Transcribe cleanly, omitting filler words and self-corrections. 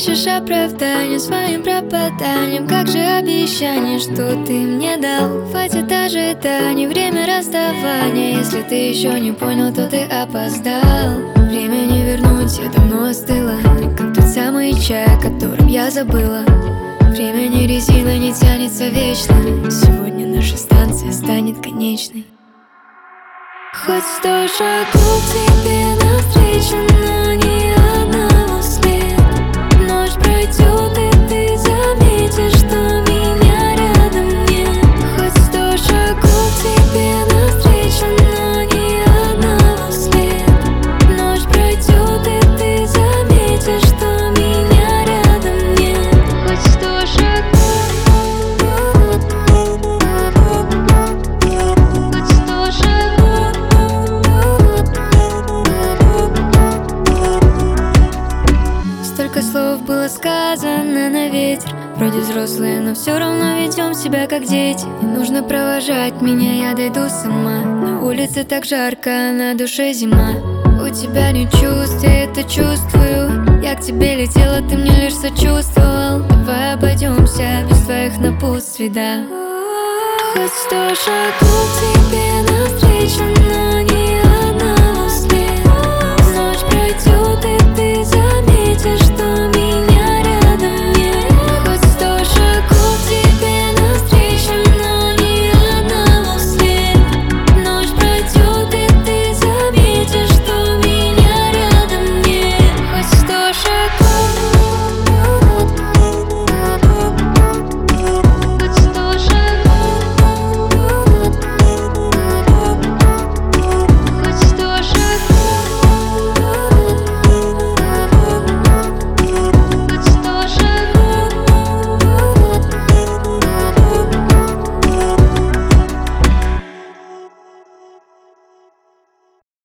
ищешь оправдание своим пропаданием. Как же обещание, что ты мне дал? Хватит ожиданий, время расставания. Если ты еще не понял, то ты опоздал. Время не вернуть, я давно остыла, как тот самый чай, о котором я забыла. Время не резина, не тянется вечно. Сегодня наша станция станет конечной. Хоть 100 шагов тебе навстречу, но ни одного след. Ночь пройдет, и ты заметишь, что меня рядом нет. Хоть 100 шагов тебе навстречу, но ни одного след. Ночь пройдет, и ты заметишь, что меня рядом нет. Хоть 100 шагов. Столько слов было сказано на ветер. Вроде взрослые, но все равно ведем себя как дети. Не нужно провожать меня, я дойду сама. На улице так жарко, а на душе зима. У тебя не чувств, я это чувствую. Я к тебе летела, ты мне лишь сочувствовал. Давай обойдемся без твоих напутствий, да. Хоть 100 шагов тебе навстречу, но не